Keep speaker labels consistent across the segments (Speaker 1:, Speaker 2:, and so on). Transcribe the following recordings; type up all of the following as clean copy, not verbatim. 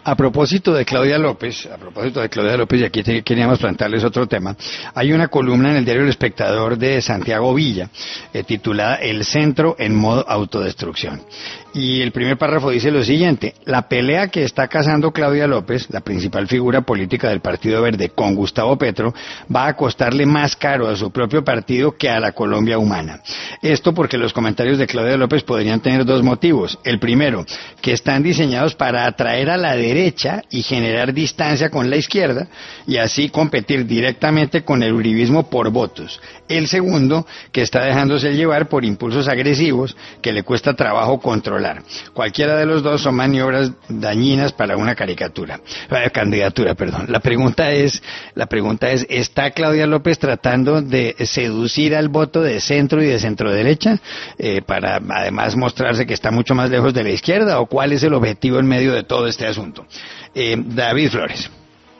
Speaker 1: A propósito de Claudia López, y aquí queríamos plantearles otro tema, hay una columna en el diario El Espectador de Santiago Villa, titulada El centro en modo autodestrucción. Y el primer párrafo dice lo siguiente: la pelea que está cazando Claudia López, la principal figura política del Partido Verde, con Gustavo Petro, va a costarle más caro a su propio partido que a la Colombia humana. Esto porque los comentarios de Claudia López podrían tener dos motivos. El primero, que están diseñados para atraer a la derecha y generar distancia con la izquierda, y así competir directamente con el uribismo por votos. El segundo, que está dejándose llevar por impulsos agresivos que le cuesta trabajo controlar. Cualquiera de los dos son maniobras dañinas para una candidatura. La pregunta es, ¿está Claudia López tratando de seducir al voto de centro y de centroderecha para además mostrarse que está mucho más lejos de la izquierda, o cuál es el objetivo en medio de todo este asunto? David Flores.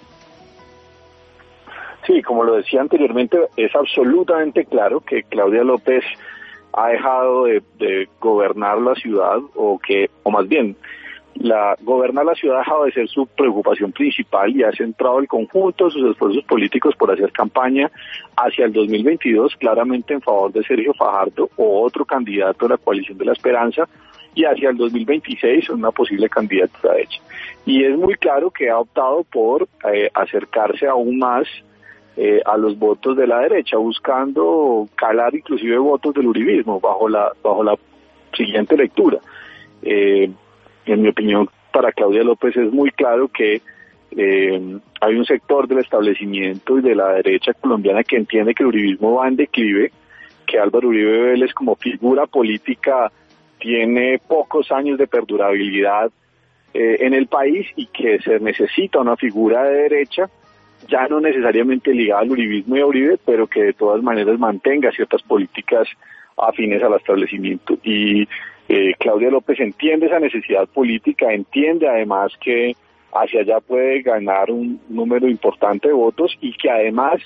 Speaker 2: Sí, como lo decía anteriormente, es absolutamente claro que Claudia López ha dejado de gobernar la ciudad, o más bien, gobernar la ciudad ha dejado de ser su preocupación principal y ha centrado el conjunto de sus esfuerzos políticos por hacer campaña hacia el 2022, claramente en favor de Sergio Fajardo o otro candidato de la coalición de la Esperanza, y hacia el 2026 una posible candidatura de ella. Y es muy claro que ha optado por acercarse aún más a los votos de la derecha, buscando calar inclusive votos del uribismo bajo la siguiente lectura. En mi opinión, para Claudia López es muy claro que hay un sector del establecimiento y de la derecha colombiana que entiende que el uribismo va en declive, que Álvaro Uribe Vélez como figura política tiene pocos años de perdurabilidad en el país, y que se necesita una figura de derecha, ya no necesariamente ligada al uribismo y a Uribe, pero que de todas maneras mantenga ciertas políticas afines al establecimiento. Y Claudia López entiende esa necesidad política, entiende además que hacia allá puede ganar un número importante de votos, y que además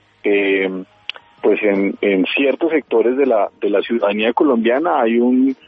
Speaker 2: pues en ciertos sectores de la ciudadanía colombiana hay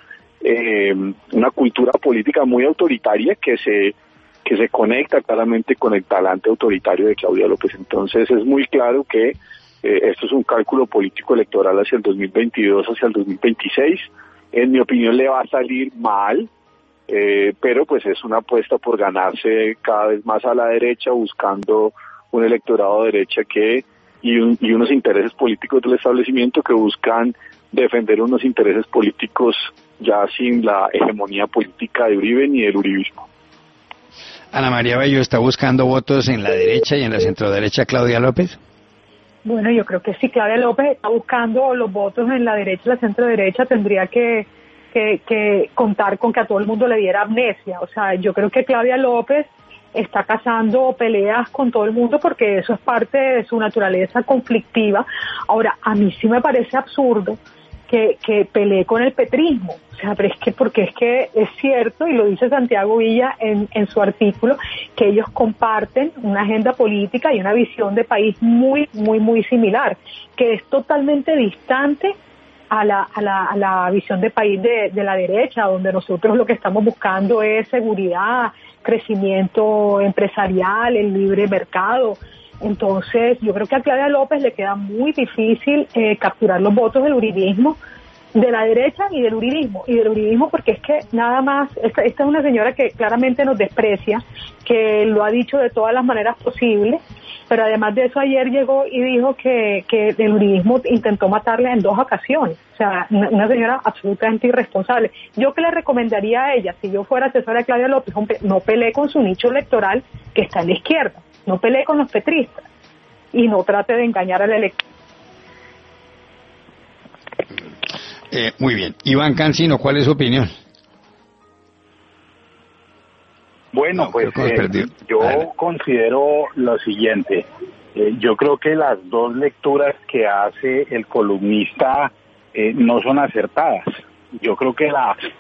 Speaker 2: una cultura política muy autoritaria que se conecta claramente con el talante autoritario de Claudia López. Entonces es muy claro que esto es un cálculo político electoral hacia el 2022, hacia el 2026. En mi opinión le va a salir mal, pero pues es una apuesta por ganarse cada vez más a la derecha, buscando un electorado de derecha y unos intereses políticos del establecimiento que buscan defender unos intereses políticos ya sin la hegemonía política de Uribe ni del uribismo.
Speaker 1: Ana María Bello, ¿está buscando votos en la derecha y en la centroderecha Claudia López?
Speaker 3: Bueno, yo creo que si Claudia López está buscando los votos en la derecha y la centroderecha, tendría que contar con que a todo el mundo le diera amnesia. O sea, yo creo que Claudia López está cazando peleas con todo el mundo porque eso es parte de su naturaleza conflictiva. Ahora, a mí sí me parece absurdo que pelee con el petrismo. O sea, pero porque es cierto, y lo dice Santiago Villa en su artículo, que ellos comparten una agenda política y una visión de país muy, muy, muy similar, que es totalmente distante a la visión de país de la derecha, donde nosotros lo que estamos buscando es seguridad, crecimiento empresarial, el libre mercado. Entonces, yo creo que a Claudia López le queda muy difícil capturar los votos del uribismo, de la derecha y del uribismo, porque es que nada más, esta es una señora que claramente nos desprecia, que lo ha dicho de todas las maneras posibles, pero además de eso ayer llegó y dijo que el uribismo intentó matarla en 2 ocasiones. O sea, una señora absolutamente irresponsable. Yo que le recomendaría a ella, si yo fuera asesora de Claudia López, no pelee con su nicho electoral que está en la izquierda, no pelee con los petristas y no trate de engañar al elector.
Speaker 1: Muy bien. Iván Cancino, ¿cuál es su opinión?
Speaker 4: Bueno, pues yo considero lo siguiente. Yo creo que las dos lecturas que hace el columnista no son acertadas. Yo creo que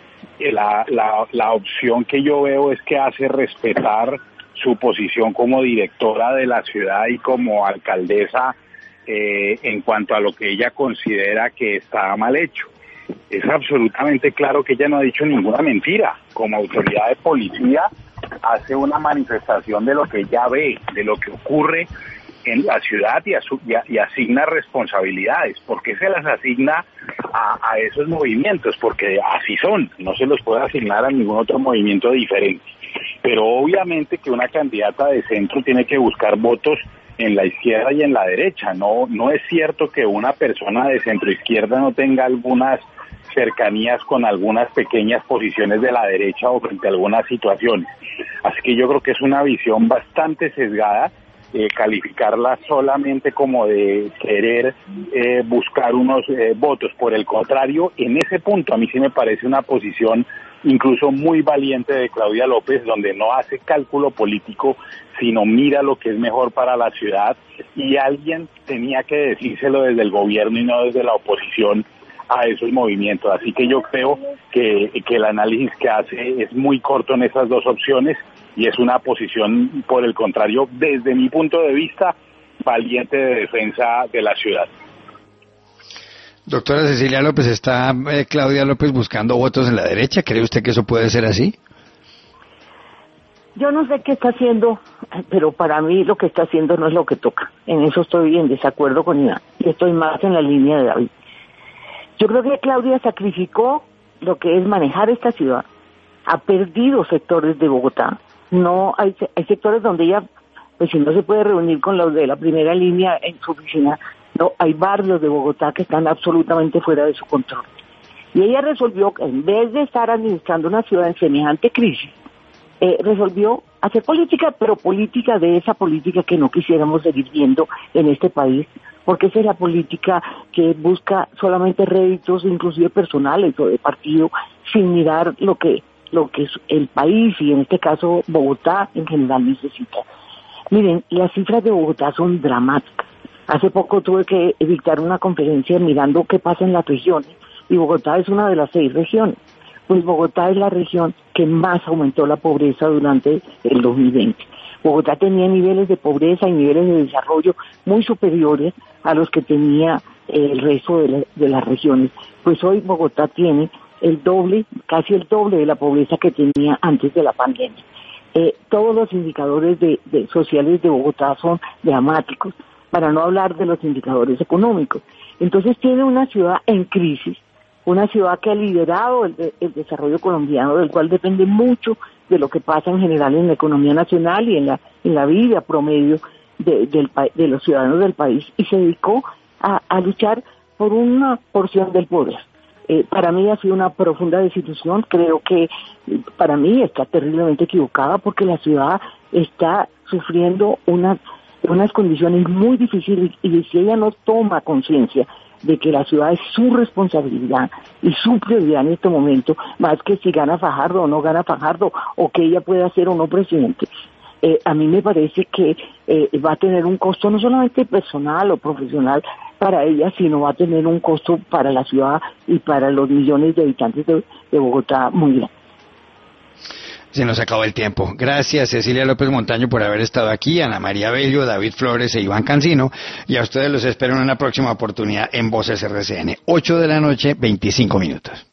Speaker 4: la opción que yo veo es que hace respetar su posición como directora de la ciudad y como alcaldesa en cuanto a lo que ella considera que está mal hecho. Es absolutamente claro que ella no ha dicho ninguna mentira. Como autoridad de policía, hace una manifestación de lo que ya ve, de lo que ocurre en la ciudad y asigna responsabilidades. ¿Por qué se las asigna a esos movimientos? Porque así son, no se los puede asignar a ningún otro movimiento diferente. Pero obviamente que una candidata de centro tiene que buscar votos en la izquierda y en la derecha. No es cierto que una persona de centro izquierda no tenga algunas cercanías con algunas pequeñas posiciones de la derecha o frente a algunas situaciones. Así que yo creo que es una visión bastante sesgada calificarla solamente como de querer buscar unos votos. Por el contrario, en ese punto a mí sí me parece una posición incluso muy valiente de Claudia López, donde no hace cálculo político, sino mira lo que es mejor para la ciudad, y alguien tenía que decírselo desde el gobierno y no desde la oposición a esos movimientos. Así que yo creo que el análisis que hace es muy corto en esas dos opciones y es una posición, por el contrario, desde mi punto de vista, valiente de defensa de la ciudad.
Speaker 1: Doctora Cecilia López, ¿está Claudia López buscando votos en la derecha? ¿Cree usted que eso puede ser así?
Speaker 5: Yo no sé qué está haciendo, pero para mí lo que está haciendo no es lo que toca. En eso estoy en desacuerdo con ella y estoy más en la línea de David. Yo creo que Claudia sacrificó lo que es manejar esta ciudad. Ha perdido sectores de Bogotá. No hay sectores donde ella, pues si no se puede reunir con los de la primera línea en su oficina, no, hay barrios de Bogotá que están absolutamente fuera de su control. Y ella resolvió, en vez de estar administrando una ciudad en semejante crisis, resolvió hacer política, pero política de esa política que no quisiéramos seguir viendo en este país, porque esa es la política que busca solamente réditos, inclusive personales o de partido, sin mirar lo que el país y en este caso Bogotá en general necesita. Miren, las cifras de Bogotá son dramáticas. Hace poco tuve que dictar una conferencia mirando qué pasa en las regiones y Bogotá es una de las 6 regiones. Pues Bogotá es la región que más aumentó la pobreza durante el 2020. Bogotá tenía niveles de pobreza y niveles de desarrollo muy superiores a los que tenía el resto de las regiones. Pues hoy Bogotá tiene el doble, casi el doble de la pobreza que tenía antes de la pandemia. Todos los indicadores sociales de Bogotá son dramáticos, para no hablar de los indicadores económicos. Entonces tiene una ciudad en crisis, una ciudad que ha liderado el desarrollo colombiano, del cual depende mucho de lo que pasa en general en la economía nacional y en la vida promedio de los ciudadanos del país, y se dedicó a luchar por una porción del poder. Para mí ha sido una profunda desilusión. Creo que para mí está terriblemente equivocada porque la ciudad está sufriendo unas condiciones muy difíciles y si ella no toma conciencia de que la ciudad es su responsabilidad y su prioridad en este momento, más que si gana Fajardo o no gana Fajardo o que ella pueda ser o no presidente, a mí me parece que va a tener un costo no solamente personal o profesional para ella, sino va a tener un costo para la ciudad y para los millones de habitantes de Bogotá muy grande.
Speaker 1: Se nos acabó el tiempo. Gracias, Cecilia López Montaño, por haber estado aquí, Ana María Bello, David Flores e Iván Cancino, y a ustedes los espero en una próxima oportunidad en Voces RCN, 8 de la noche, 25 minutos.